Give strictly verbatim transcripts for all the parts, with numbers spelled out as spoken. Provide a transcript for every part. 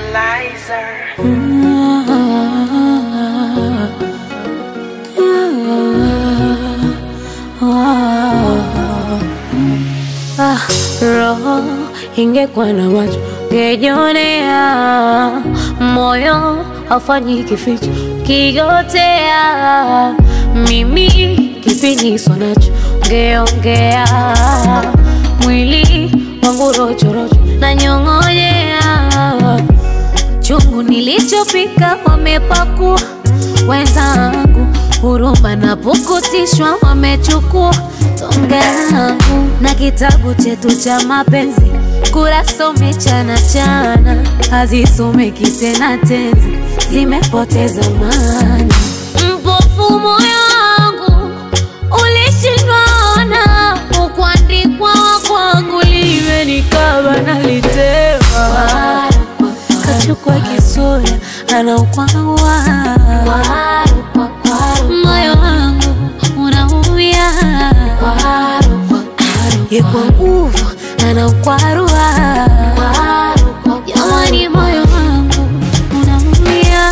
Lizer. Ah, roho ingekuwa na macho ngejionea, moyo haufanyi kificho kigotea, mimi kipiniso nacho ngeongea, mwili wangu rocho rocho na nyong'onyea, chungu nilichopika wamepakua wenzangu, huruma na pukutishwa wamechukua tonge langu, na kitabu chetu cha mapenzi kurasa umechana chana, hazisomeki tena tenzi, zimepoteza maana. Mpofu moyo wangu ulishindwa ona, ukuandikwa kwangu liwe nikaba nalitema, kachukua kisura anaukwawa, moyo wangu unaumia, ye kwa nguvu anaukwarua, jamani moyo wangu unaumia.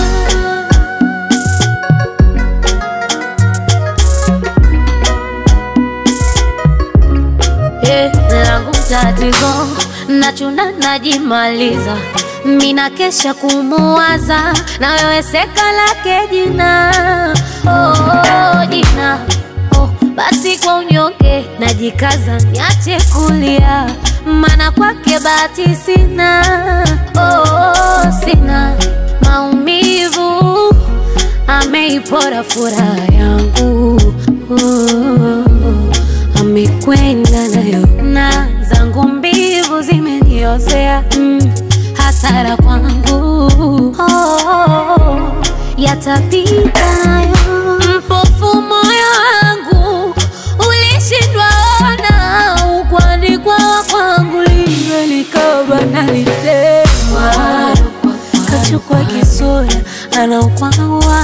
Eh, langu tatizo nachuna najimaliza, mina kesha kumuwaza, na wewe seka lake jina. Oh, jina oh, basi kwa unyonge najikaza niache kulia, mana kwake bahati sina. Oh, sina maumivu, ameipora furaha yangu. Oh, amekwenda nayo na zangu mbivu zimeniozea, mm, hasara kwangu. Oh, yatapita nayo. Mpofu moyo wangu ulishindwa ona, ukuandikwa kwangu liwe likaba nalitema, kachukua kisura anaukwawa,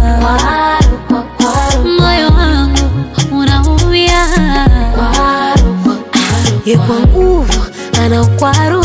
moyo wangu unaumia, ye kwa nguvu anaukwaru